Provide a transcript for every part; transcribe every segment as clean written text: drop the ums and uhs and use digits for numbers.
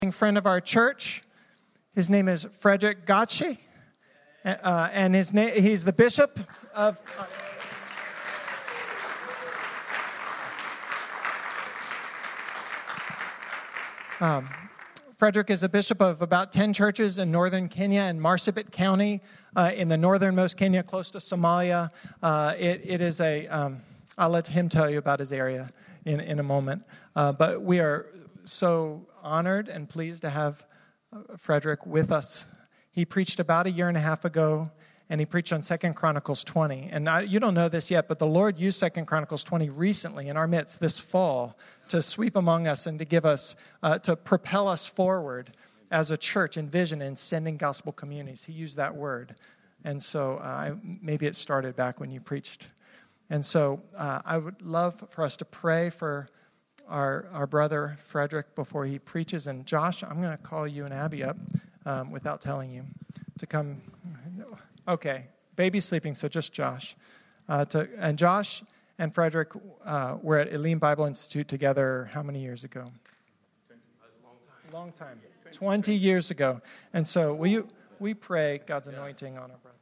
Friend of our church. His name is Frederick Gotche, and he's the bishop of... Frederick is a bishop of about 10 churches in northern Kenya and Marsabit County in the northernmost Kenya, close to Somalia. It is I'll let him tell you about his area in a moment. But we are so honored and pleased to have Frederick with us. He preached about a year and a half ago, and he preached on 2 Chronicles 20. And you don't know this yet, but the Lord used 2 Chronicles 20 recently in our midst this fall to sweep among us and to give us, to propel us forward as a church in vision and sending gospel communities. He used that word. And so maybe it started back when you preached. And so I would love for us to pray for our brother Frederick before he preaches. And Josh, I'm going to call you and Abby up without telling you to come. Okay, baby's sleeping, so just Josh. And Josh and Frederick were at Elim Bible Institute together how many years ago? Long time. 20 years ago. And so we pray God's anointing on our brother.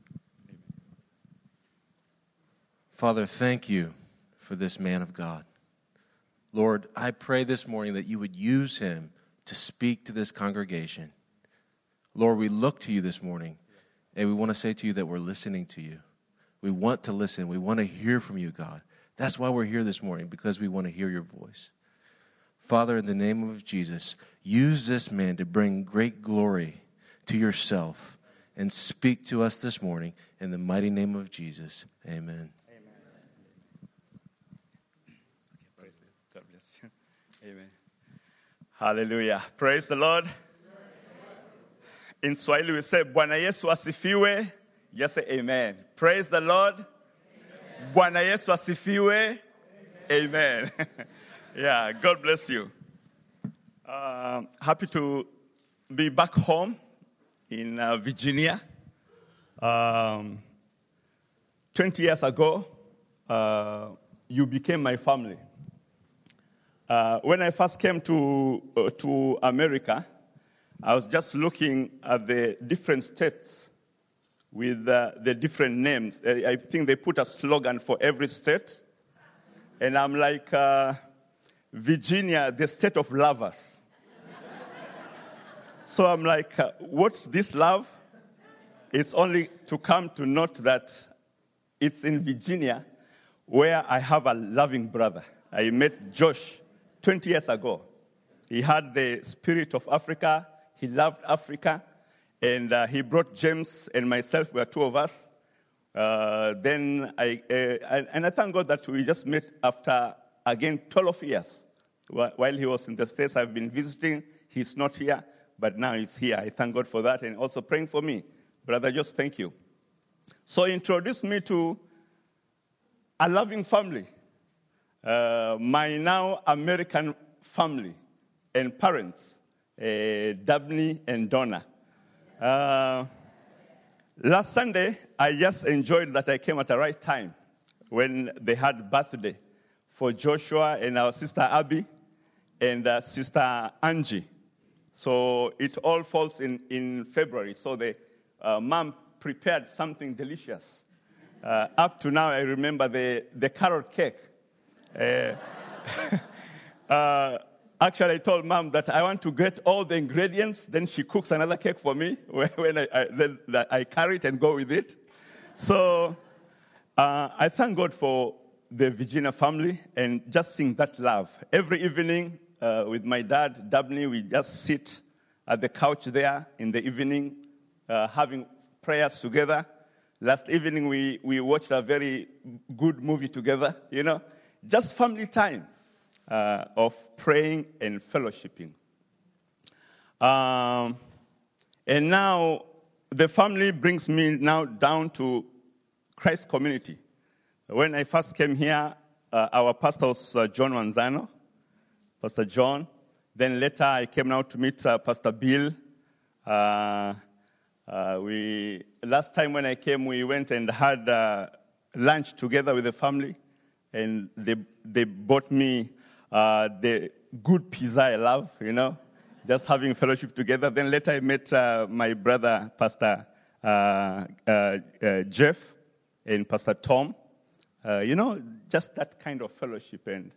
Father, thank you for this man of God. Lord, I pray this morning that you would use him to speak to this congregation. Lord, we look to you this morning, and we want to say to you that we're listening to you. We want to listen. We want to hear from you, God. That's why we're here this morning, because we want to hear your voice. Father, in the name of Jesus, use this man to bring great glory to yourself and speak to us this morning. In the mighty name of Jesus, amen. Amen. Hallelujah. Praise the Lord. In Swahili we say, Bwana Yesu asifiwe. Just say amen. Praise the Lord. Amen. Bwana Yesu asifiwe. Amen. Yeah, God bless you. Happy to be back home in Virginia. 20 years ago, you became my family. When I first came to America, I was just looking at the different states with the different names. I think they put a slogan for every state. And I'm like, Virginia, the state of lovers. So I'm like, what's this love? It's only to come to note that it's in Virginia where I have a loving brother. I met Josh 20 years ago. He had the spirit of Africa. He loved Africa. And he brought James and myself. We were two of us. Then I thank God that we just met after, again, 12 years. While he was in the States, I've been visiting. He's not here, but now he's here. I thank God for that, and also praying for me. Brother, just thank you. So he introduced me to a loving family. My now American family and parents, Dabney and Donna. Last Sunday, I just enjoyed that I came at the right time when they had birthday for Joshua and our sister Abby and sister Angie. So it all falls in February. So the mom prepared something delicious. Up to now, I remember the carrot cake. Actually, I told Mom that I want to get all the ingredients. Then she cooks another cake for me when I carry it and go with it. So I thank God for the Virginia family and just seeing that love. Every evening with my dad, Dabney, we just sit at the couch there in the evening having prayers together. Last evening, we watched a very good movie together, just family time of praying and fellowshipping. And now the family brings me now down to Christ Community. When I first came here, our pastor was John Manzano, Pastor John. Then later I came now to meet Pastor Bill. Last time when I came, we went and had lunch together with the family, and they bought me the good pizza I love, just having fellowship together. Then later I met my brother, Pastor Jeff, and Pastor Tom. Just that kind of fellowship. And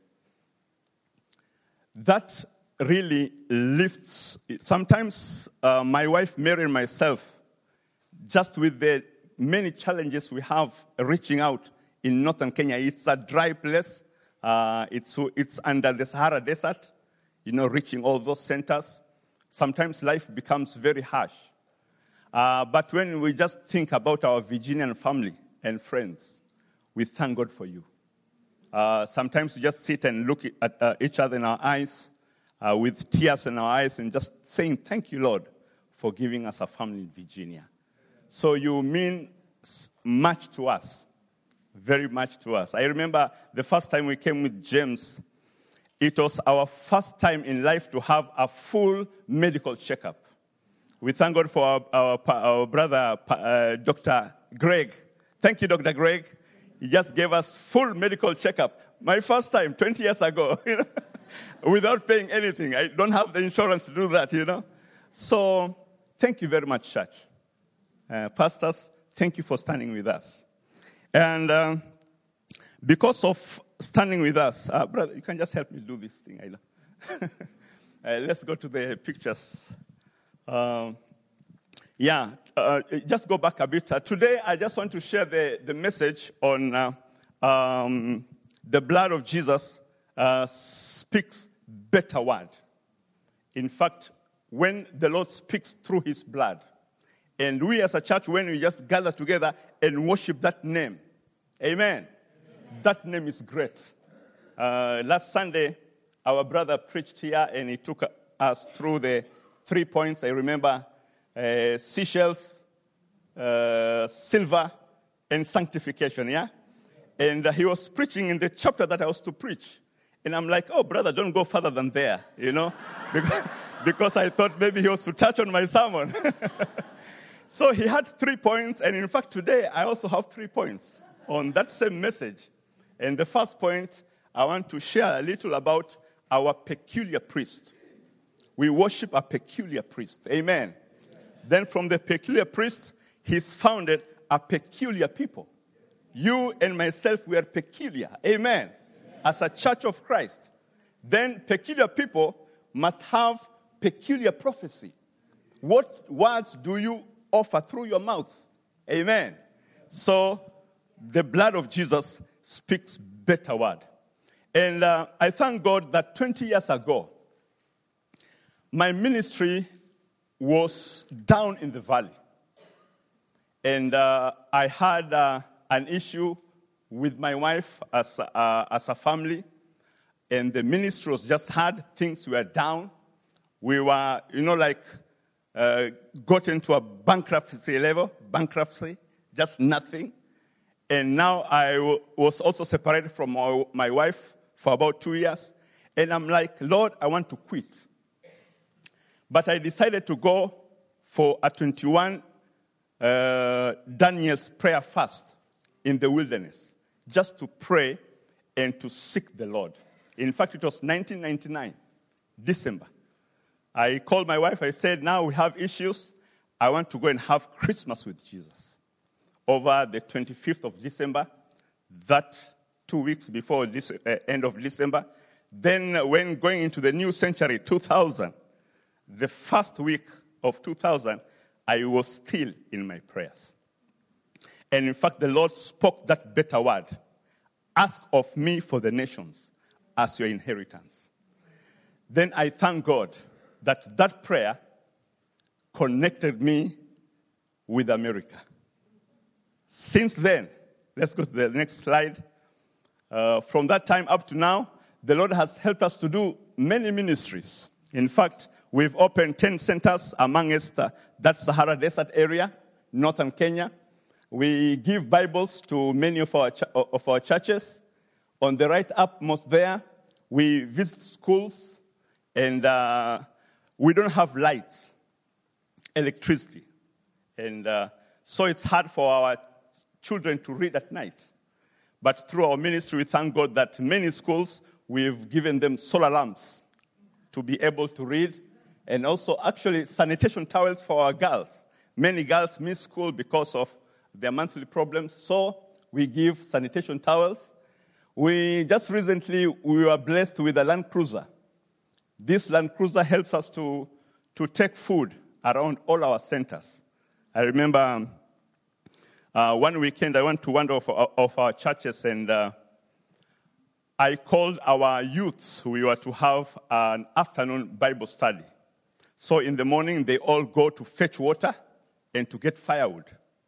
that really lifts. Sometimes my wife, Mary, and myself, just with the many challenges we have reaching out in northern Kenya. It's a dry place. It's under the Sahara Desert, reaching all those centers. Sometimes life becomes very harsh. But when we just think about our Virginian family and friends, we thank God for you. Sometimes we just sit and look at each other in our eyes with tears in our eyes and just saying, thank you, Lord, for giving us a family in Virginia. So you mean much to us, very much to us. I remember the first time we came with James, it was our first time in life to have a full medical checkup. We thank God for our brother, Dr. Greg. Thank you, Dr. Greg. He just gave us full medical checkup. My first time, 20 years ago, without paying anything. I don't have the insurance to do that, So thank you very much, church. Pastors, thank you for standing with us. And because of standing with us, brother, you can just help me do this thing. Let's go to the pictures. Just go back a bit. Today, I just want to share the message on the blood of Jesus speaks better word. In fact, when the Lord speaks through his blood, and we as a church, when we just gather together and worship that name, amen. That name is great. Last Sunday, our brother preached here, and he took us through the 3 points. I remember seashells, silver, and sanctification, yeah? And he was preaching in the chapter that I was to preach. And I'm like, oh, brother, don't go further than there, because I thought maybe he was to touch on my sermon. So he had 3 points, and in fact, today I also have 3 points on that same message. And the first point, I want to share a little about our peculiar priest. We worship a peculiar priest. Amen. Then from the peculiar priest, he's founded a peculiar people. You and myself, we are peculiar. Amen. As a church of Christ. Then peculiar people must have peculiar prophecy. What words do you offer through your mouth? Amen. So the blood of Jesus speaks better word. And I thank God that 20 years ago, my ministry was down in the valley. And I had an issue with my wife as a family. And the ministry was just hard. Things were down. We were, got into a bankruptcy level, just nothing. And now I was also separated from my wife for about 2 years. And I'm like, Lord, I want to quit. But I decided to go for a 21 Daniel's prayer fast in the wilderness, just to pray and to seek the Lord. In fact, it was 1999, December. I called my wife. I said, now we have issues. I want to go and have Christmas with Jesus. Over the 25th of December, that 2 weeks before this end of December. Then when going into the new century, 2000, the first week of 2000, I was still in my prayers. And in fact, the Lord spoke that better word. Ask of me for the nations as your inheritance. Then I thank God that prayer connected me with America. Since then, let's go to the next slide. From that time up to now, the Lord has helped us to do many ministries. In fact, we've opened 10 centers amongst that Sahara Desert area, northern Kenya. We give Bibles to many of our churches. On the right upmost there, we visit schools, and we don't have lights, electricity. And so it's hard for our children to read at night. But through our ministry, we thank God that many schools, we've given them solar lamps to be able to read. and also actually sanitation towels for our girls. Many girls miss school because of their monthly problems, so we give sanitation towels. We just recently, we were blessed with a Land Cruiser. This Land Cruiser helps us to take food around all our centers. I remember one weekend I went to one of our churches, and I called our youths. We were to have an afternoon Bible study. So in the morning, they all go to fetch water and to get firewood.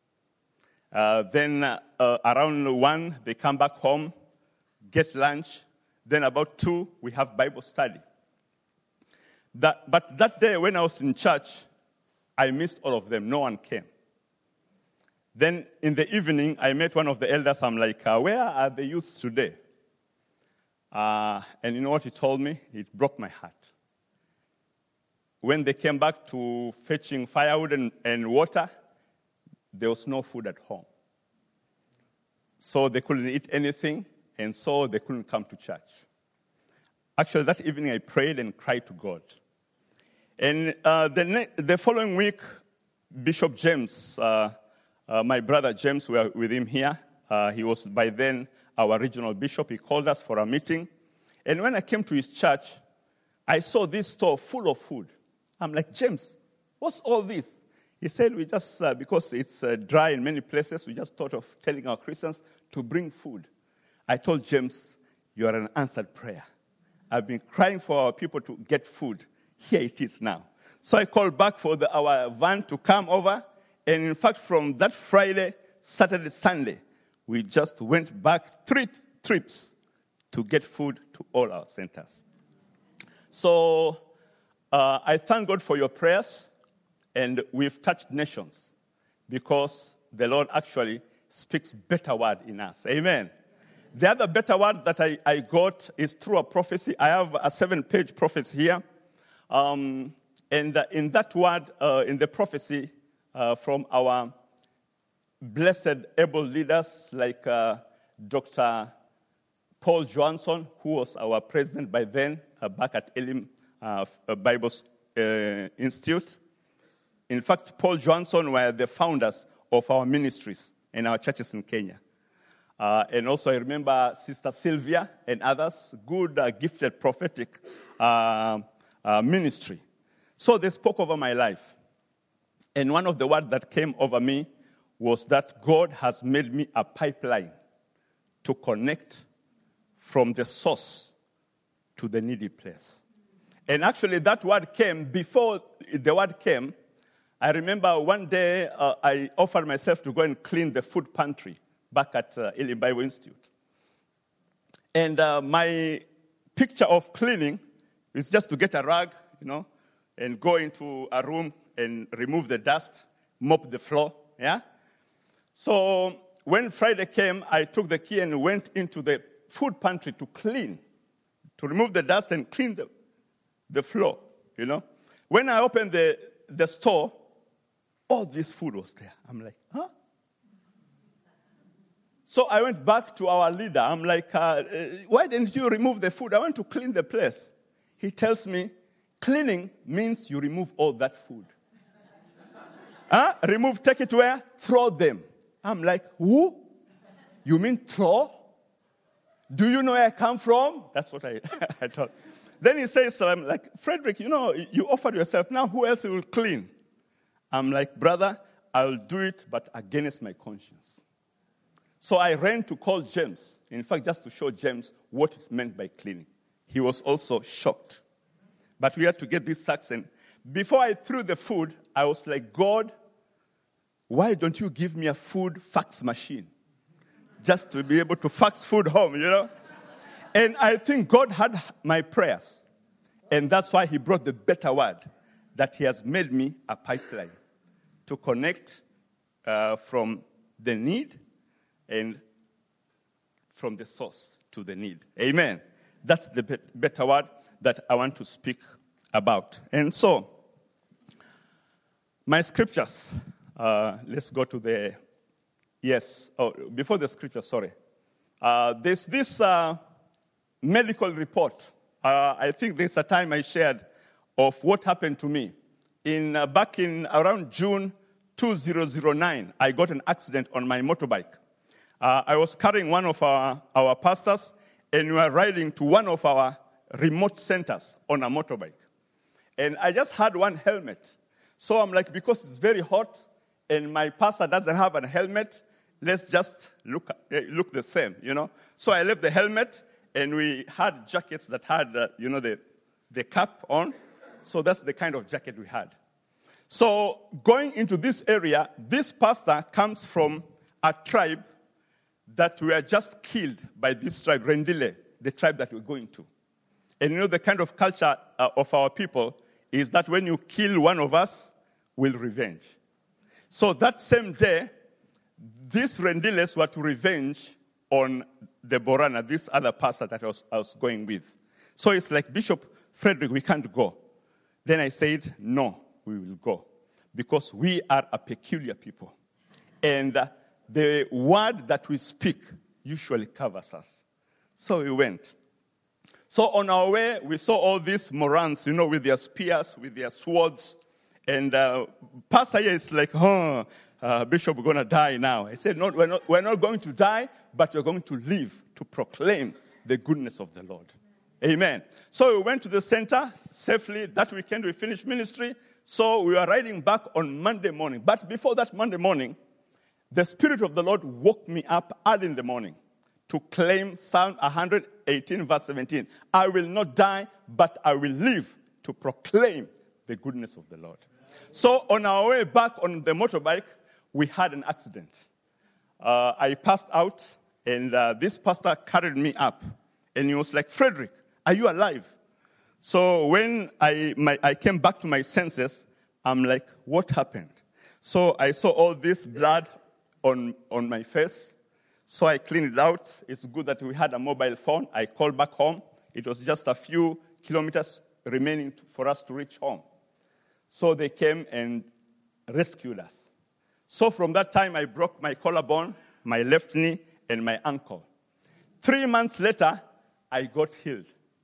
Then around 1, they come back home, get lunch. Then about 2, we have Bible study. But that day when I was in church, I missed all of them. No one came. Then in the evening, I met one of the elders. I'm like, where are the youths today? And you know what he told me? It broke my heart. When they came back to fetching firewood and water, there was no food at home. So they couldn't eat anything, and so they couldn't come to church. Actually, that evening I prayed and cried to God. And the following week, Bishop James, my brother James, we were with him here. He was by then our regional bishop. He called us for a meeting. And when I came to his church, I saw this store full of food. I'm like, James, what's all this? He said, we just, because it's dry in many places, we just thought of telling our Christians to bring food. I told James, you are an answered prayer. I've been crying for our people to get food. Here it is now. So I called back for our van to come over. And in fact, from that Friday, Saturday, Sunday, we just went back 3 trips to get food to all our centers. So I thank God for your prayers. And we've touched nations because the Lord actually speaks better word in us. Amen. The other better word that I got is through a prophecy. I have a 7-page prophecy here. And in that word, in the prophecy from our blessed, able leaders like Dr. Paul Johnson, who was our president by then, back at Elim Bible Institute. In fact, Paul Johnson were the founders of our ministries and our churches in Kenya. And also I remember Sister Sylvia and others, good, gifted prophetic ministry. So they spoke over my life. And one of the words that came over me was that God has made me a pipeline to connect from the source to the needy place. And actually that word came, before the word came, I remember one day I offered myself to go and clean the food pantry back at Elim Bible Institute. And my picture of cleaning is just to get a rag, and go into a room and remove the dust, mop the floor, yeah? So when Friday came, I took the key and went into the food pantry to clean, to remove the dust and clean the floor, When I opened the store, all this food was there. I'm like, huh? So I went back to our leader. I'm like, why didn't you remove the food? I want to clean the place. He tells me, cleaning means you remove all that food. Remove, take it where? Throw them. I'm like, who? You mean throw? Do you know where I come from? That's what I thought. Then he says, I'm like, Frederick, you offered yourself. Now who else will clean? I'm like, brother, I'll do it, but against my conscience. So I ran to call James, in fact, just to show James what it meant by cleaning. He was also shocked. But we had to get these sacks. And before I threw the food, I was like, God, why don't you give me a food fax machine? Just to be able to fax food home, And I think God had my prayers. And that's why he brought the better word, that he has made me a pipeline to connect from the need and from the source to the need. Amen. That's the better word that I want to speak about. And so, my scriptures, let's go to before the scripture, sorry. There's this medical report. I think there's a time I shared of what happened to me. Back in around June 2009, I got an accident on my motorbike. I was carrying one of our pastors, and we were riding to one of our remote centers on a motorbike. And I just had one helmet. So I'm like, because it's very hot, and my pastor doesn't have a helmet, let's just look the same, you know. So I left the helmet, and we had jackets that had, the cap on. So that's the kind of jacket we had. So going into this area, this pastor comes from a tribe that were just killed by this tribe, Rendile, the tribe that we're going to. And you know, the kind of culture of our people is that when you kill one of us, we'll revenge. So that same day, these Rendiles were to revenge on the Borana, this other pastor that I was going with. So it's like, Bishop Frederick, we can't go. Then I said, no, we will go, because we are a peculiar people. And the word that we speak usually covers us. So we went. So on our way, we saw all these Morans, you know, with their spears, with their swords. And Pastor here is like, Bishop, we're going to die now. I said, no, we're not going to die, but we're going to live to proclaim the goodness of the Lord. Amen. So we went to the center safely. That weekend we finished ministry. So we were riding back on Monday morning. But before that Monday morning, the Spirit of the Lord woke me up early in the morning to claim Psalm 118, verse 17. I will not die, but I will live to proclaim the goodness of the Lord. So on our way back on the motorbike, we had an accident. I passed out, and this pastor carried me up. And he was like, Frederick, are you alive? So when I came back to my senses, I'm like, what happened? So I saw all this blood on my face. So I cleaned it out. It's good that we had a mobile phone. I called back home. It was just a few kilometers remaining for us to reach home. So they came and rescued us. So from that time, I broke my collarbone, my left knee, and my ankle. 3 months later, I got healed.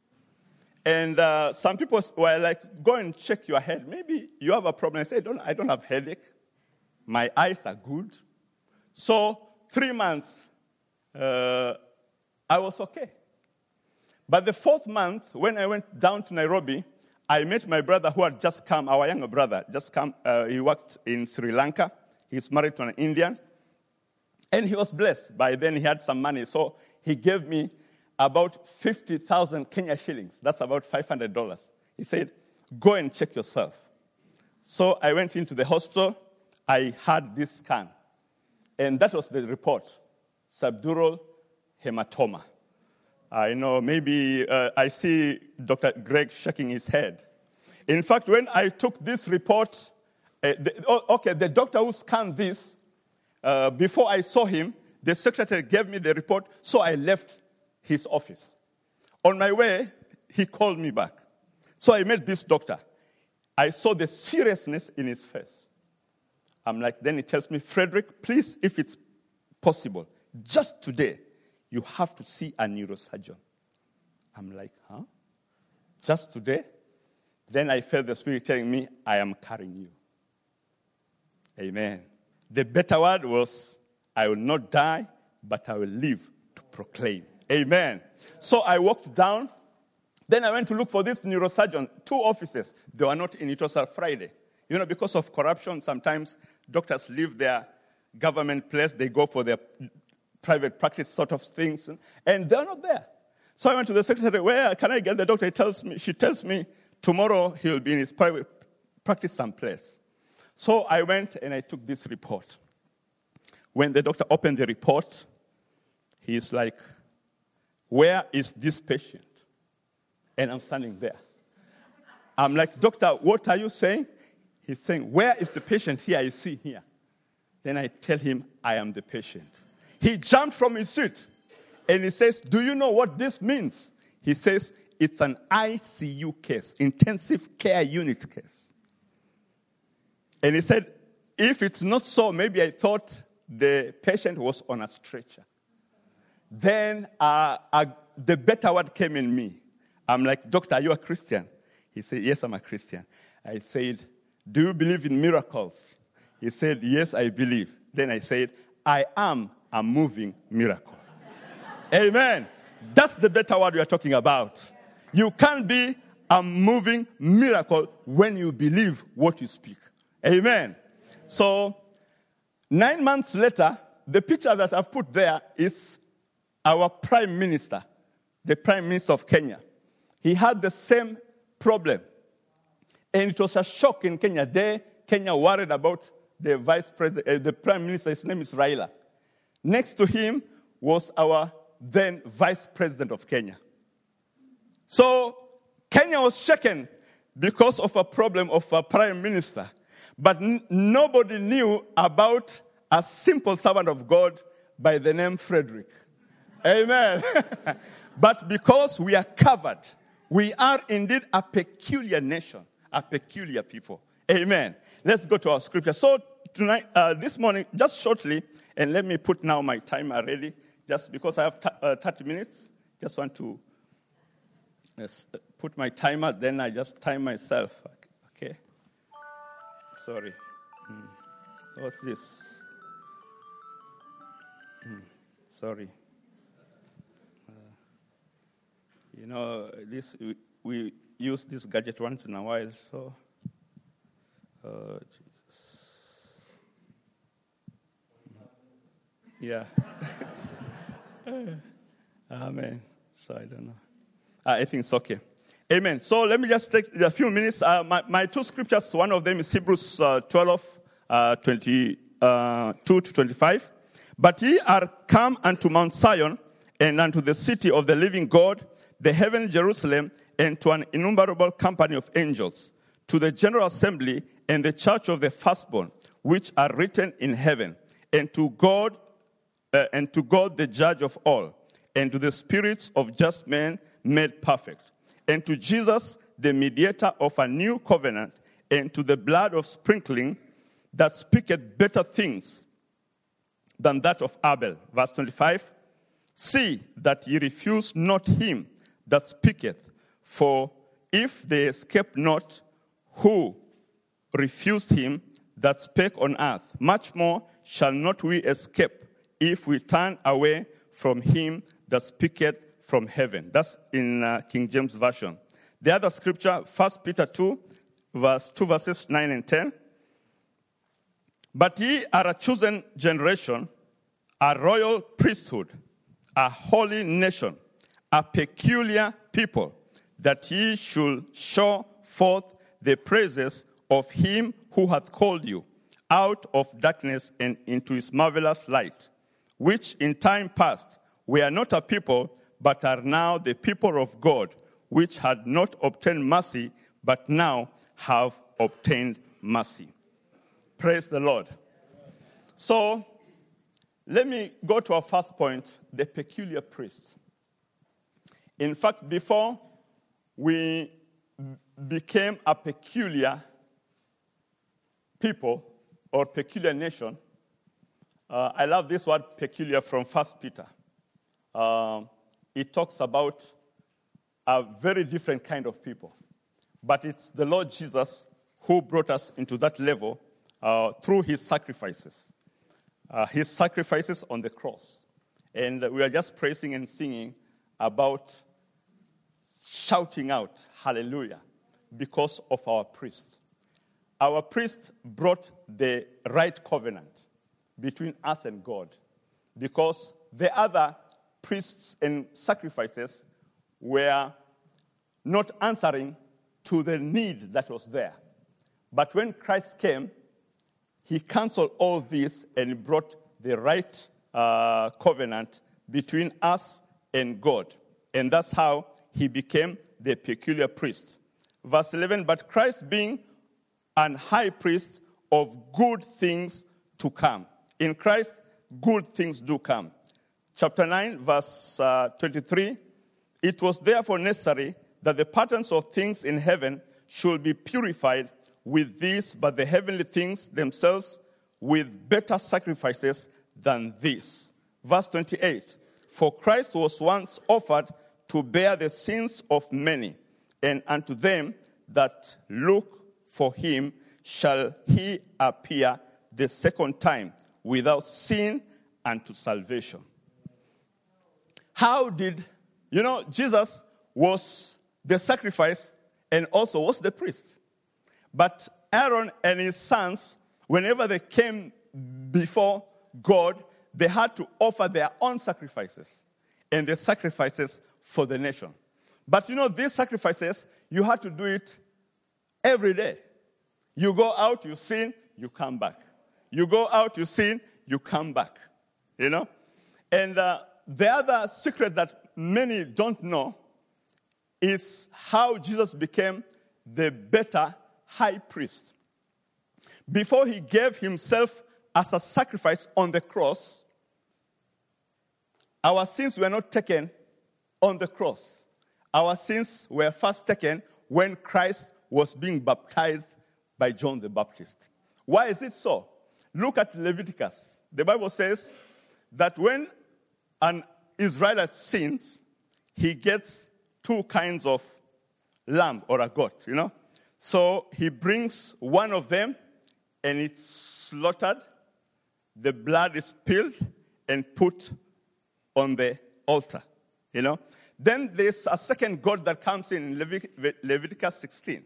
And some people were like, go and check your head. Maybe you have a problem. I said, I don't have headache. My eyes are good. So 3 months, I was okay. But the 4th month, when I went down to Nairobi, I met my brother who had just come, our younger brother, just come. He worked in Sri Lanka. He's married to an Indian. And he was blessed. By then, he had some money. So he gave me about 50,000 Kenya shillings. That's about $500. He said, go and check yourself. So I went into the hospital. I had this scan. And that was the report, subdural hematoma. I know, maybe I see Dr. Greg shaking his head. In fact, when I took this report, the doctor who scanned this, before I saw him, the secretary gave me the report, so I left his office. On my way, he called me back. So I met this doctor. I saw the seriousness in his face. I'm like, then he tells me, Frederick, please, if it's possible, just today, you have to see a neurosurgeon. I'm like, huh? Just today? Then I felt the Spirit telling me, I am carrying you. Amen. The better word was, I will not die, but I will live to proclaim. Amen. So I walked down. Then I went to look for this neurosurgeon. 2 offices. They were not in. It was a Friday. You know, because of corruption, sometimes doctors leave their government place. They go for their private practice sort of things. And they're not there. So I went to the secretary. Where can I get the doctor? She tells me, tomorrow he'll be in his private practice someplace. So I went and I took this report. When the doctor opened the report, he's like, where is this patient? And I'm standing there. I'm like, doctor, what are you saying? He's saying, where is the patient here I see here? Then I tell him, I am the patient. He jumped from his seat and he says, do you know what this means? He says, it's an ICU case, intensive care unit case. And he said, if it's not so, maybe I thought the patient was on a stretcher. Then the better word came in me. I'm like, doctor, are you a Christian? He said, yes, I'm a Christian. I said, do you believe in miracles? He said, yes, I believe. Then I said, I am a moving miracle. Amen. That's the better word we are talking about. You can't be a moving miracle when you believe what you speak. Amen. So, 9 months later, the picture that I've put there is our prime minister, the prime minister of Kenya. He had the same problem. And it was a shock in Kenya. There, Kenya worried about the vice president, the prime minister. His name is Raila. Next to him was our then vice president of Kenya. So Kenya was shaken because of a problem of a prime minister. But nobody knew about a simple servant of God by the name Frederick. Amen. But because we are covered, we are indeed a peculiar nation, a peculiar people. Amen. Let's go to our scripture. So tonight, this morning, just shortly, and let me put now my timer ready, just because I have 30 minutes. Just want to put my timer, then I just time myself. Okay. Sorry. What's this? Sorry. This we use this gadget once in a while, so. Jesus. Yeah. Amen. So I don't know. I think it's okay. Amen. So let me just take a few minutes. My two scriptures, one of them is Hebrews 12, 22 to 25. But ye are come unto Mount Zion, and unto the city of the living God, the heavenly Jerusalem, and to an innumerable company of angels, to the general assembly and the church of the firstborn, which are written in heaven, and to God the judge of all, and to the spirits of just men made perfect, and to Jesus, the mediator of a new covenant, and to the blood of sprinkling that speaketh better things than that of Abel. Verse 25, see that ye refuse not him that speaketh, for if they escape not who refused him that spake on earth, much more shall not we escape if we turn away from him that speaketh from heaven. That's in King James Version. The other scripture, 1 Peter 2, verses 9 and 10. But ye are a chosen generation, a royal priesthood, a holy nation, a peculiar people, that ye should show forth the praises of him who hath called you out of darkness and into his marvelous light, which in time past were not a people, but are now the people of God, which had not obtained mercy, but now have obtained mercy. Praise the Lord. So, let me go to our first point, the peculiar priest. In fact, before we became a peculiar people or peculiar nation, I love this word peculiar from 1 Peter. It talks about a very different kind of people. But it's the Lord Jesus who brought us into that level through his sacrifices. His sacrifices on the cross. And we are just praising and singing about shouting out, hallelujah, because of our priest. Our priest brought the right covenant between us and God, because the other priests and sacrifices were not answering to the need that was there. But when Christ came, he canceled all this and brought the right covenant between us and God. And that's how he became the peculiar priest. Verse 11, but Christ being an high priest of good things to come. In Christ, good things do come. Chapter 9, verse 23, it was therefore necessary that the patterns of things in heaven should be purified with these, but the heavenly things themselves with better sacrifices than this. Verse 28, for Christ was once offered to bear the sins of many, and unto them that look for him shall he appear the second time without sin unto salvation. How did, Jesus was the sacrifice and also was the priest. But Aaron and his sons, whenever they came before God, they had to offer their own sacrifices and the sacrifices for the nation. But these sacrifices, you had to do it every day. You go out, you sin, you come back. You go out, you sin, you come back. And the other secret that many don't know is how Jesus became the better high priest. Before he gave himself as a sacrifice on the cross, our sins were not taken on the cross. Our sins were first taken when Christ was being baptized by John the Baptist. Why is it so? Look at Leviticus. The Bible says that when an Israelite sins, he gets two kinds of lamb or a goat, So he brings one of them and it's slaughtered. The blood is spilled and put on the altar, Then there's a second goat that comes in Leviticus 16.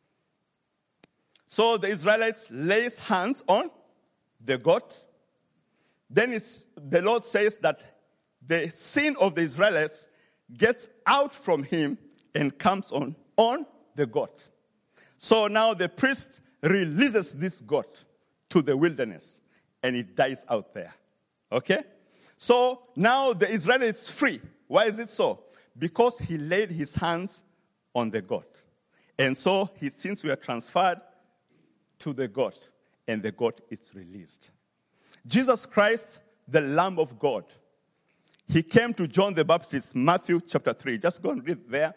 So the Israelites lays hands on the goat. Then the Lord says that the sin of the Israelites gets out from him and comes on the goat. So now the priest releases this goat to the wilderness and it dies out there. Okay? So now the Israelite is free. Why is it so? Because he laid his hands on the goat. And so his sins were transferred to the goat, and the goat is released. Jesus Christ, the Lamb of God, he came to John the Baptist, Matthew chapter 3. Just go and read there.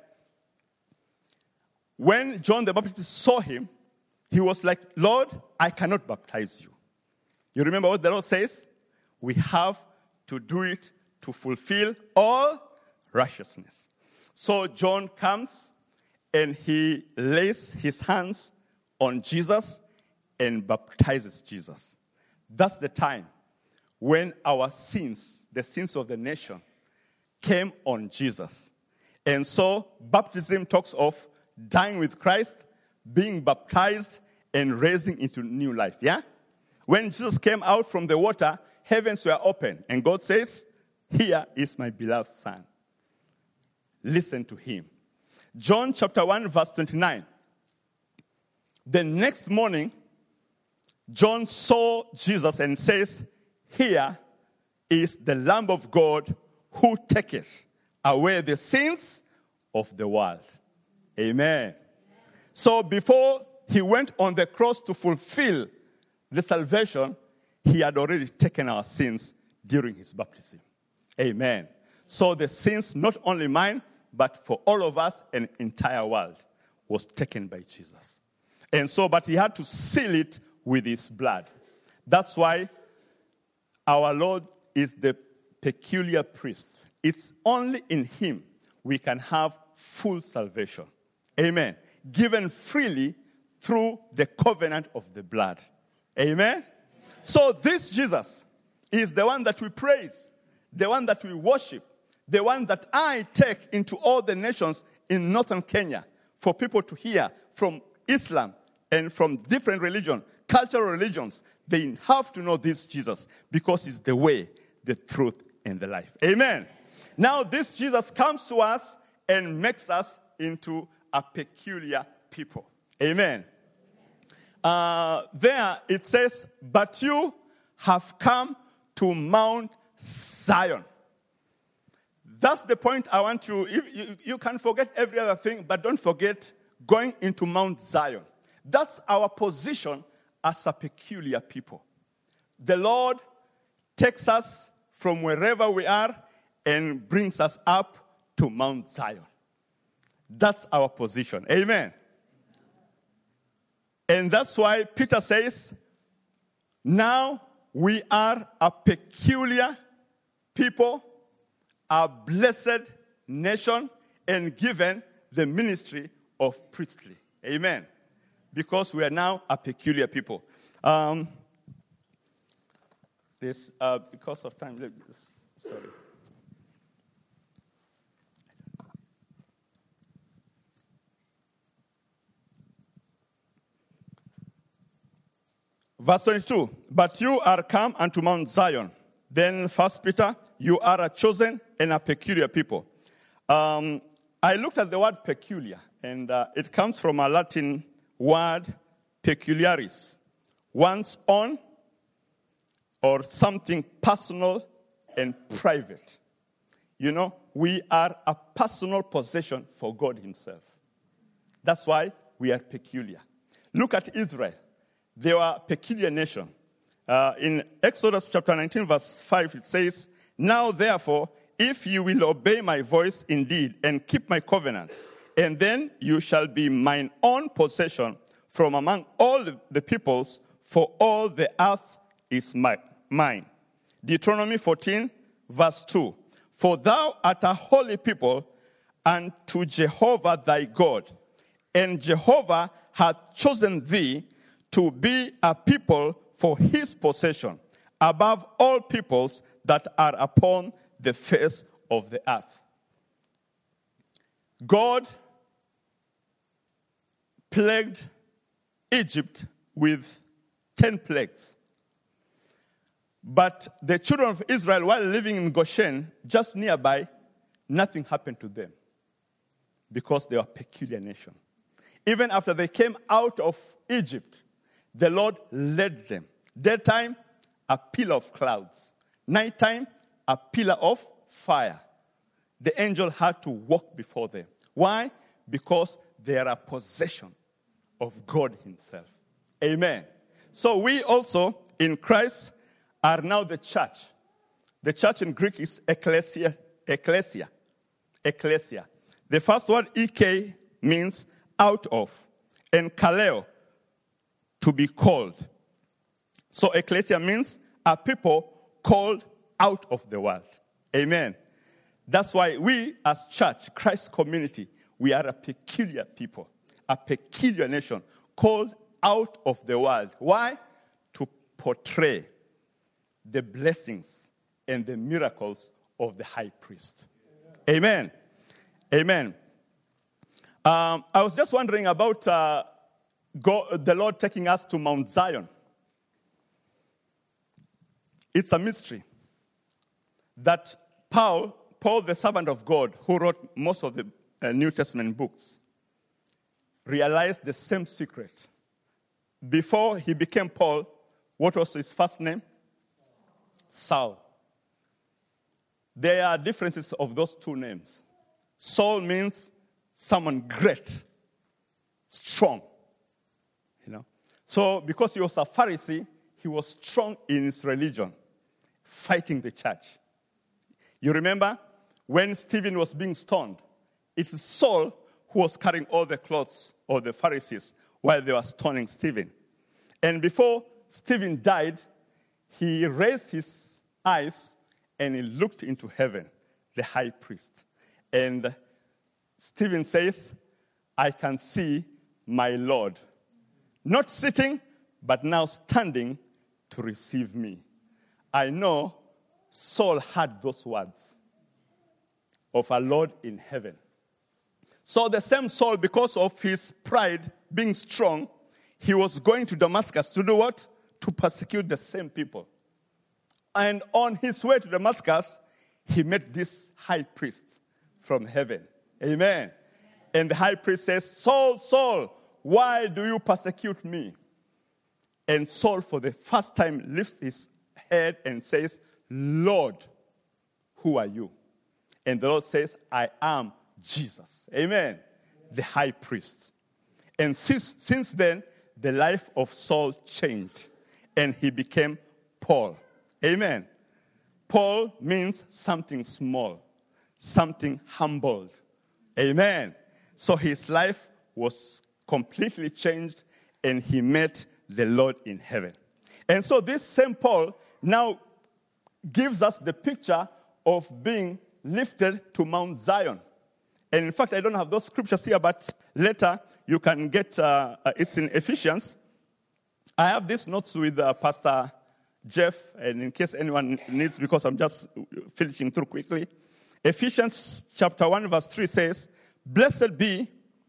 When John the Baptist saw him, he was like, Lord, I cannot baptize you. You remember what the Lord says? We have to do it to fulfill all righteousness. So John comes and he lays his hands on Jesus and baptizes Jesus. That's the time when our sins, the sins of the nation, came on Jesus. And so baptism talks of dying with Christ, being baptized, and raising into new life. Yeah? When Jesus came out from the water, heavens were open, and God says, here is my beloved Son. Listen to him. John chapter 1, verse 29. The next morning, John saw Jesus and says, here is the Lamb of God who taketh away the sins of the world. Amen. So before he went on the cross to fulfill the salvation, he had already taken our sins during his baptism. Amen. So the sins, not only mine, but for all of us and entire world, was taken by Jesus. And so, but he had to seal it with his blood. That's why our Lord is the peculiar priest. It's only in him we can have full salvation. Amen. Given freely through the covenant of the blood. Amen. So this Jesus is the one that we praise, the one that we worship, the one that I take into all the nations in northern Kenya for people to hear from Islam and from different religions, cultural religions. They have to know this Jesus because he's the way, the truth, and the life. Amen. Now this Jesus comes to us and makes us into a peculiar people. Amen. There it says, but you have come to Mount Zion. That's the point I want you can forget every other thing, but don't forget going into Mount Zion. That's our position as a peculiar people. The Lord takes us from wherever we are and brings us up to Mount Zion. That's our position. Amen. And that's why Peter says, now we are a peculiar people, a blessed nation, and given the ministry of priestly. Amen. Because we are now a peculiar people. Because of time, sorry. Verse 22, but you are come unto Mount Zion. Then 1 Peter, you are a chosen and a peculiar people. I looked at the word peculiar, and it comes from a Latin word peculiaris, one's own or something personal and private. You know, we are a personal possession for God himself. That's why we are peculiar. Look at Israel. They were a peculiar nation. In Exodus chapter 19, verse 5, it says, now therefore, if you will obey my voice indeed and keep my covenant, and then you shall be mine own possession from among all the peoples, for all the earth is mine. Deuteronomy 14, verse 2, for thou art a holy people unto Jehovah thy God, and Jehovah hath chosen thee to be a people for his possession, above all peoples that are upon the face of the earth. God plagued Egypt with 10 plagues. But the children of Israel, while living in Goshen, just nearby, nothing happened to them because they were a peculiar nation. Even after they came out of Egypt, the Lord led them. Daytime, a pillar of clouds. Nighttime, a pillar of fire. The angel had to walk before them. Why? Because they are a possession of God himself. Amen. So we also, in Christ, are now the church. The church in Greek is ecclesia. Ecclesia. Ecclesia. The first word, ek, means out of. And kaleo, to be called. So ecclesia means a people called out of the world. Amen. That's why we as church, Christ community, we are a peculiar people, a peculiar nation, called out of the world. Why? To portray the blessings and the miracles of the high priest. Amen. Amen. I was just wondering about the Lord taking us to Mount Zion. It's a mystery that Paul, the servant of God, who wrote most of the New Testament books, realized the same secret. Before he became Paul, what was his first name? Saul. There are differences of those two names. Saul means someone great, strong. You know. So because he was a Pharisee, he was strong in his religion, fighting the church. You remember when Stephen was being stoned, it's Saul who was carrying all the clothes of the Pharisees while they were stoning Stephen. And before Stephen died, he raised his eyes and he looked into heaven, the high priest. And Stephen says, I can see my Lord, not sitting, but now standing to receive me. I know Saul heard those words of our Lord in heaven. So the same Saul, because of his pride being strong, he was going to Damascus to do what? To persecute the same people. And on his way to Damascus, he met this high priest from heaven. Amen. And the high priest says, Saul, Saul, why do you persecute me? And Saul, for the first time, lifts his head and says, Lord, who are you? And the Lord says, I am Jesus. Amen. The high priest. And since then, the life of Saul changed, and he became Paul. Amen. Paul means something small, something humbled. Amen. So his life was completely changed, and he met the Lord in heaven. And so this same Paul now gives us the picture of being lifted to Mount Zion. And in fact, I don't have those scriptures here, but later you can get, it's in Ephesians. I have these notes with Pastor Jeff, and in case anyone needs, because I'm just finishing through quickly. Ephesians chapter 1, verse 3 says, "Blessed be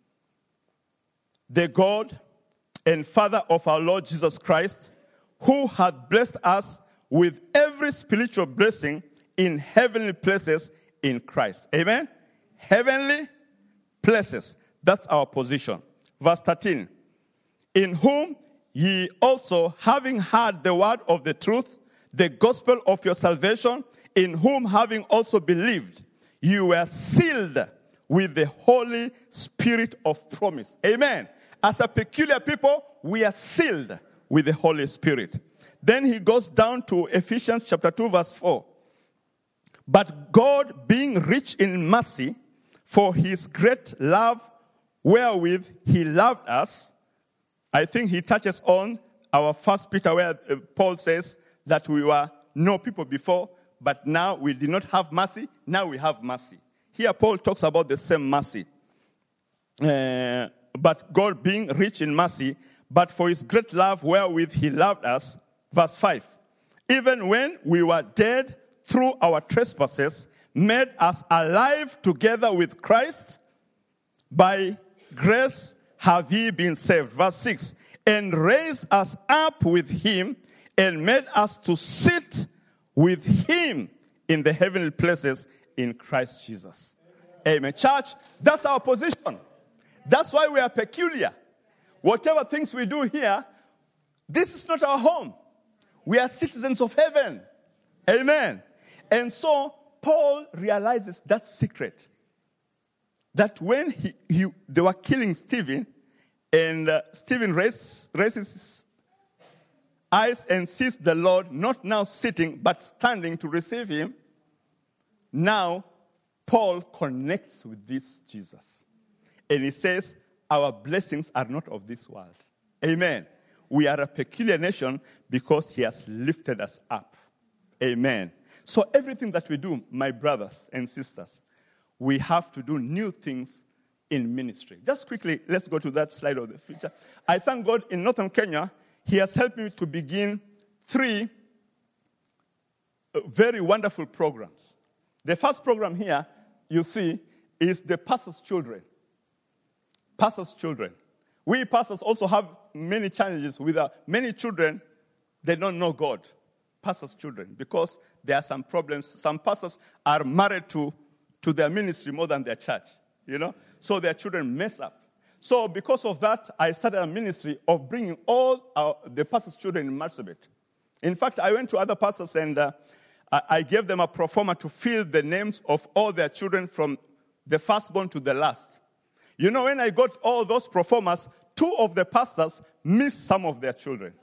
the God and Father of our Lord Jesus Christ, who hath blessed us with every spiritual blessing in heavenly places in Christ." Amen? Heavenly places. That's our position. Verse 13. "In whom ye also, having heard the word of the truth, the gospel of your salvation, in whom having also believed, you were sealed with the Holy Spirit of promise." Amen. As a peculiar people, we are sealed with the Holy Spirit. Then he goes down to Ephesians chapter 2, verse 4. "But God, being rich in mercy, for his great love wherewith he loved us." I think he touches on our 1 Peter, where Paul says that we were no people before, but now we did not have mercy. Now we have mercy. Here Paul talks about the same mercy. "But God, being rich in mercy, but for his great love wherewith he loved us." Verse 5. "Even when we were dead through our trespasses, made us alive together with Christ. By grace have ye been saved." Verse 6. "And raised us up with him, and made us to sit with him in the heavenly places in Christ Jesus." Amen. Church, that's our position. That's why we are peculiar. Whatever things we do here, this is not our home. We are citizens of heaven. Amen. And so Paul realizes that secret. That when they were killing Stephen, and Stephen raises his eyes and sees the Lord, not now sitting, but standing to receive him, now Paul connects with this Jesus. And he says, our blessings are not of this world. Amen. We are a peculiar nation because he has lifted us up. Amen. So everything that we do, my brothers and sisters, we have to do new things in ministry. Just quickly, let's go to that slide of the future. I thank God in Northern Kenya, he has helped me to begin 3 very wonderful programs. The first program here, you see, is the pastor's children. Pastor's children. We pastors also have many challenges with many children, they don't know God. Pastors' children, because there are some problems. Some pastors are married to their ministry more than their church, so their children mess up. So because of that, I started a ministry of bringing all the pastors' children in Marsabit. In fact, I went to other pastors and I gave them a pro forma to fill the names of all their children from the firstborn to the last. When I got all those pro formas, 2 of the pastors missed some of their children.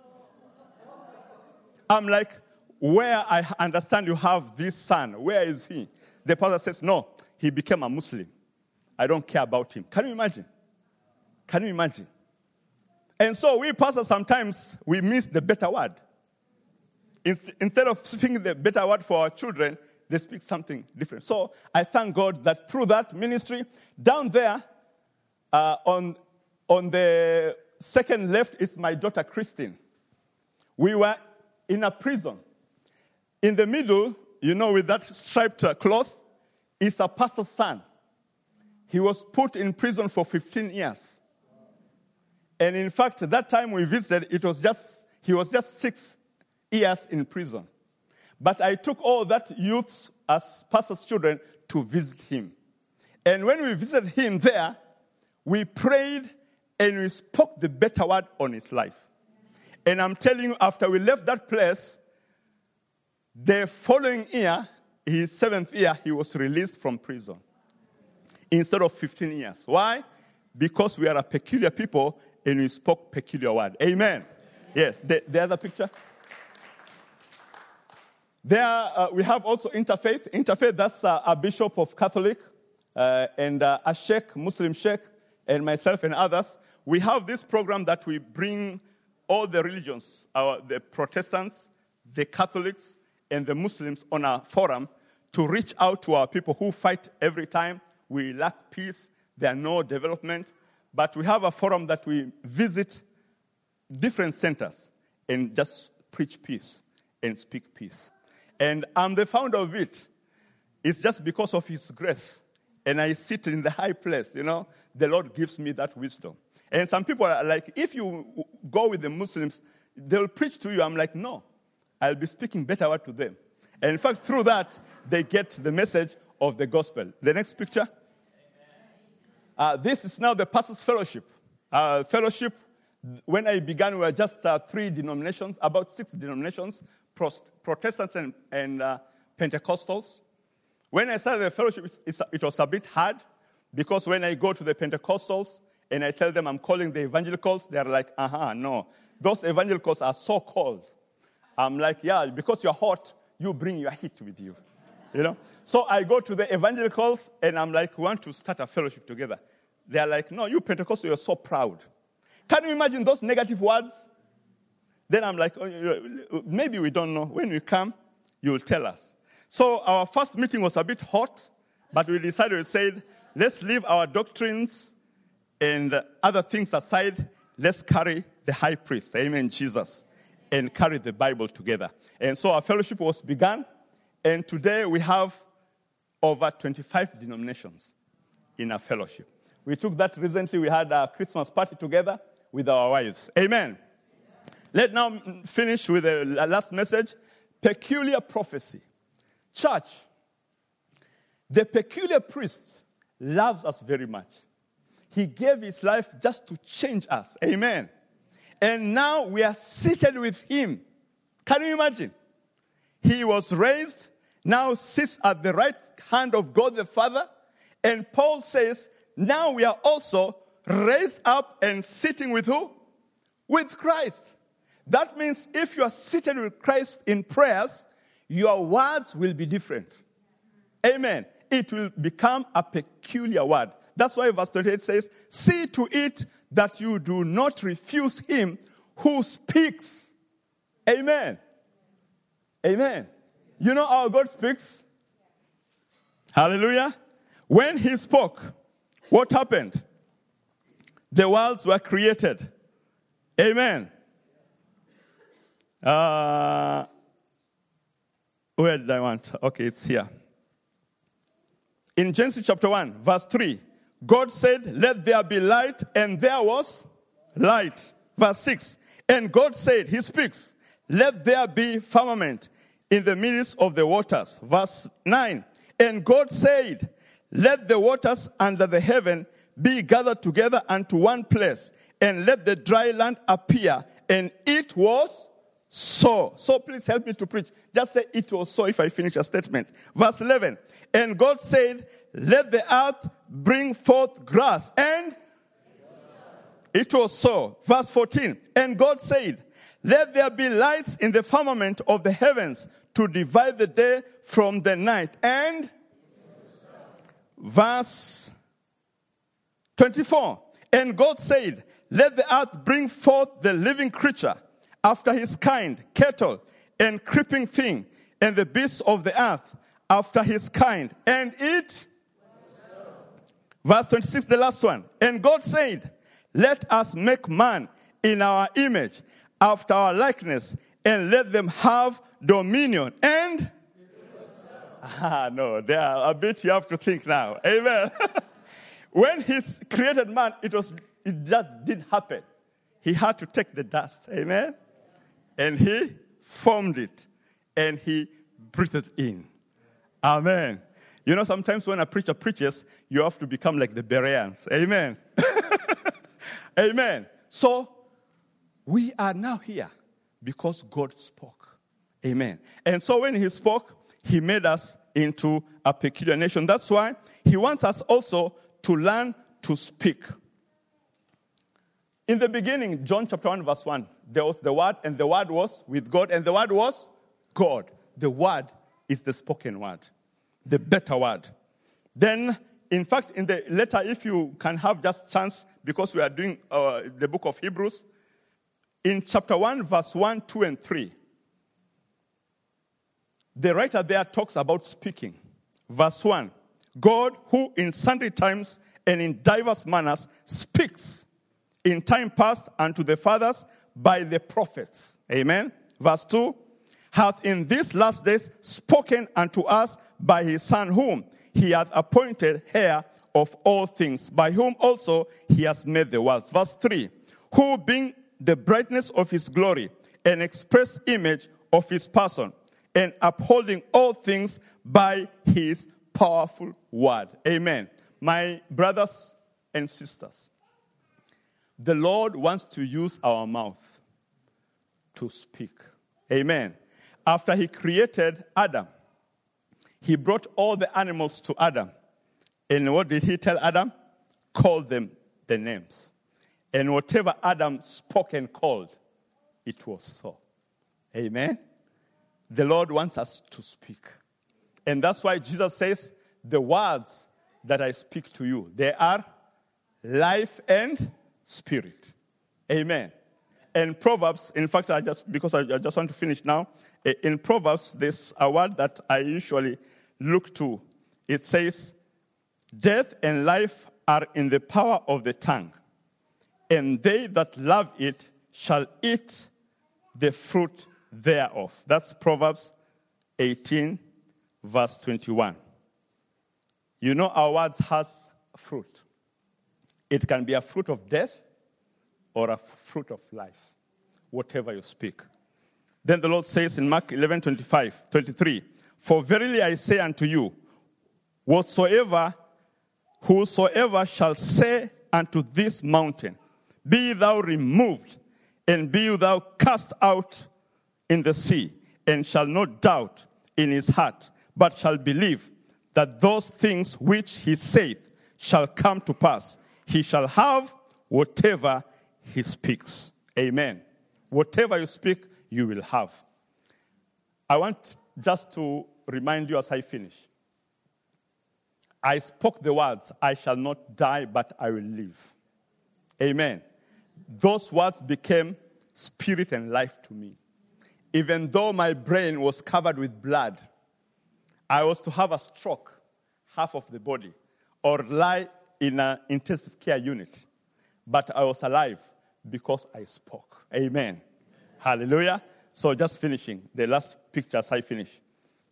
I'm like, where I understand you have this son, where is he? The pastor says, no, he became a Muslim. I don't care about him. Can you imagine? Can you imagine? And so we pastors sometimes, we miss the better word. Instead of speaking the better word for our children, they speak something different. So I thank God that through that ministry, down there, on the second left is my daughter Christine. We were in a prison. In the middle, with that striped cloth, is a pastor's son. He was put in prison for 15 years. And in fact, that time we visited, he was just 6 years in prison. But I took all that youths as pastor's children to visit him. And when we visited him there, we prayed and we spoke the better word on his life. And I'm telling you, after we left that place, the following year, his 7th year, he was released from prison instead of 15 years. Why? Because we are a peculiar people and we spoke peculiar word. Amen. Yes, the other picture. There we have also Interfaith. Interfaith, that's a bishop of Catholic and a sheikh, Muslim sheikh, and myself and others. We have this program that we bring all the religions, the Protestants, the Catholics, and the Muslims on our forum to reach out to our people who fight every time. We lack peace. There are no development. but we have a forum that we visit different centers and just preach peace and speak peace. And I'm the founder of it. It's just because of His grace. And I sit in the high place, the Lord gives me that wisdom. And some people are like, if you go with the Muslims, they'll preach to you. I'm like, no, I'll be speaking better word to them. And in fact, through that, they get the message of the gospel. The next picture. This is now the Pastors' Fellowship. Fellowship, when I began, we were just 3 denominations, about 6 denominations, Protestants and Pentecostals. When I started the fellowship, it was a bit hard, because when I go to the Pentecostals and I tell them I'm calling the evangelicals, they're like, no. Those evangelicals are so cold. I'm like, yeah, because you're hot, you bring your heat with you. So I go to the evangelicals and I'm like, we want to start a fellowship together. They're like, no, you Pentecostals, you're so proud. Can you imagine those negative words? Then I'm like, maybe we don't know. When we come, you'll tell us. So our first meeting was a bit hot, but we said, let's leave our doctrines and other things aside. Let's carry the high priest, amen, Jesus, and carry the Bible together. And so our fellowship was begun, and today we have over 25 denominations in our fellowship. We took that recently. We had a Christmas party together with our wives. Amen. Let's now finish with the last message, peculiar prophecy. Church, the peculiar priest loves us very much. He gave his life just to change us. Amen. And now we are seated with him. Can you imagine? He was raised, now sits at the right hand of God the Father. And Paul says, now we are also raised up and sitting with who? With Christ. That means if you are seated with Christ in prayers, your words will be different. Amen. It will become a peculiar word. That's why verse 28 says, see to it that you do not refuse him who speaks. Amen. Amen. You know how God speaks? Hallelujah. When he spoke, what happened? The worlds were created. Amen. Where did I want? Okay, it's here. In Genesis chapter 1, verse 3, God said, let there be light, and there was light. Verse 6, and God said, he speaks, let there be firmament in the midst of the waters. Verse 9, and God said, let the waters under the heaven be gathered together unto one place, and let the dry land appear. And it was so. So please help me to preach. Just say it was so if I finish a statement. Verse 11. And God said, let the earth bring forth grass. And it was so. Verse 14. And God said, let there be lights in the firmament of the heavens to divide the day from the night. And verse 24. And God said, let the earth bring forth the living creature after his kind, cattle and creeping thing, and the beasts of the earth after his kind. And it, verse 26, the last one. And God said, let us make man in our image, after our likeness, and let them have dominion. And, no, they are a bit, you have to think now. Amen. When he created man, it just didn't happen. He had to take the dust. Amen. And he formed it, and he breathed it in. Amen. You know, sometimes when a preacher preaches, you have to become like the Bereans. Amen. Amen. So, we are now here because God spoke. Amen. And so when he spoke, he made us into a peculiar nation. That's why he wants us also to learn to speak. In the beginning, John chapter 1, verse 1, there was the Word, and the Word was with God, and the Word was God. The Word is the spoken word, the better word. Then, in fact, in the letter, if you can have just chance, because we are doing the book of Hebrews, in chapter 1, verse 1, 2, and 3, the writer there talks about speaking. Verse 1, God, who in sundry times and in diverse manners speaks in time past unto the fathers by the prophets. Amen. Verse 2, hath in these last days spoken unto us by his Son, whom he hath appointed heir of all things, by whom also he has made the worlds. Verse 3, who being the brightness of his glory and express image of his person, and upholding all things by his powerful word. Amen. My brothers and sisters, the Lord wants to use our mouth to speak. Amen. After he created Adam, he brought all the animals to Adam. And what did he tell Adam? Call them the names. And whatever Adam spoke and called, it was so. Amen. The Lord wants us to speak. And that's why Jesus says, the words that I speak to you, they are life and spirit. Amen. And Proverbs, in fact, I just want to finish now. In Proverbs, there's a word that I usually look to. It says, death and life are in the power of the tongue, and they that love it shall eat the fruit thereof. That's Proverbs 18, verse 21. You know, our words has fruit. It can be a fruit of death or a fruit of life, whatever you speak. Then the Lord says in Mark 11, 23, for verily I say unto you, whosoever shall say unto this mountain, be thou removed, and be thou cast out in the sea, and shall not doubt in his heart, but shall believe that those things which he saith shall come to pass. He shall have whatever he speaks. Amen. Whatever you speak, you will have. I want just to remind you as I finish. I spoke the words, I shall not die, but I will live. Amen. Those words became spirit and life to me. Even though my brain was covered with blood, I was to have a stroke, half of the body, or lie in an intensive care unit. But I was alive because I spoke. Amen. Hallelujah. So just finishing, the last picture as I finish.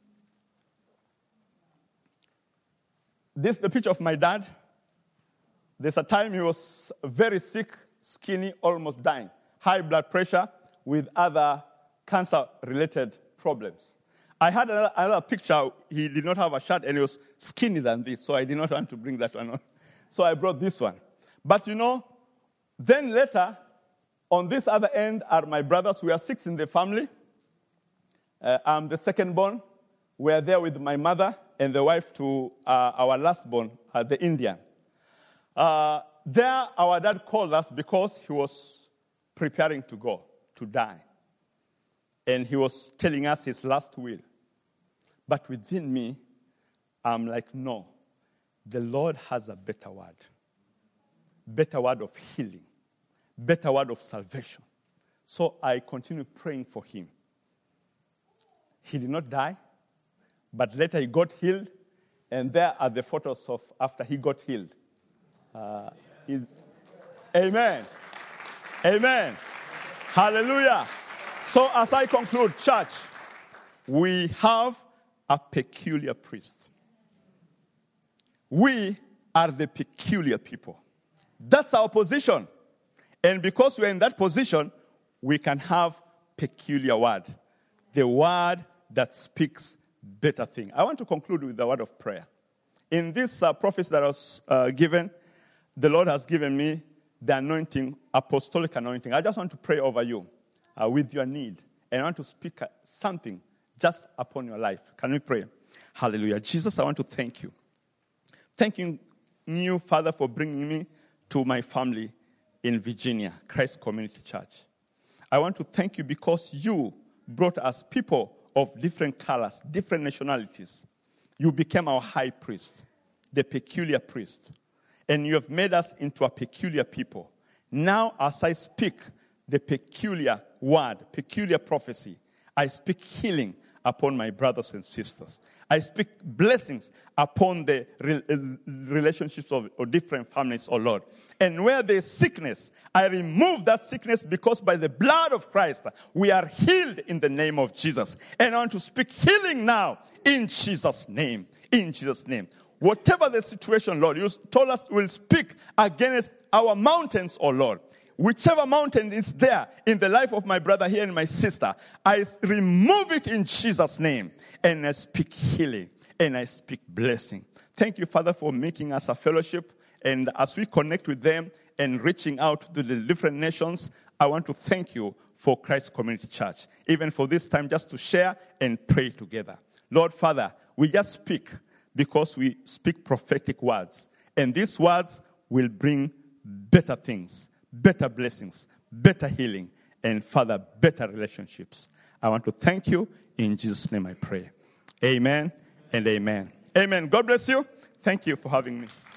This is the picture of my dad. There's a time he was very sick, skinny, almost dying. High blood pressure with other cancer-related problems. I had another picture. He did not have a shirt and he was skinny than this, so I did not want to bring that one on. So I brought this one. But you know, then later, on this other end are my brothers. We are 6 in the family. I'm the second born. We are there with my mother and the wife to our last born, the Indian. There, our dad called us because he was preparing to go, to die. And he was telling us his last will. But within me, I'm like, no, the Lord has a better word of healing, better word of salvation. So I continue praying for him. He did not die, but later he got healed, and there are the photos of after he got healed. Amen. Amen. Hallelujah. So as I conclude, church, we have a peculiar priest. We are the peculiar people. That's our position. And because we're in that position, we can have peculiar word. The word that speaks better thing. I want to conclude with the word of prayer. In this prophecy that I was given, the Lord has given me the anointing, apostolic anointing. I just want to pray over you with your need. And I want to speak something just upon your life. Can we pray? Hallelujah. Jesus, I want to thank you. Thanking you, Father, for bringing me to my family in Virginia, Christ Community Church. I want to thank you because you brought us people of different colors, different nationalities. You became our high priest, the peculiar priest. And you have made us into a peculiar people. Now, as I speak the peculiar word, peculiar prophecy, I speak healing. upon my brothers and sisters. I speak blessings upon the relationships of different families, oh Lord. And where there is sickness, I remove that sickness, because by the blood of Christ, we are healed in the name of Jesus. And I want to speak healing now in Jesus' name. In Jesus' name. Whatever the situation, Lord, you told us we'll speak against our mountains, oh Lord. Whichever mountain is there in the life of my brother here and my sister, I remove it in Jesus' name. And I speak healing. And I speak blessing. Thank you, Father, for making us a fellowship. And as we connect with them and reaching out to the different nations, I want to thank you for Christ Community Church. Even for this time, just to share and pray together. Lord, Father, we just speak because we speak prophetic words. And these words will bring better things, better blessings, better healing, and, Father, better relationships. I want to thank you. In Jesus' name I pray. Amen and amen. Amen. God bless you. Thank you for having me.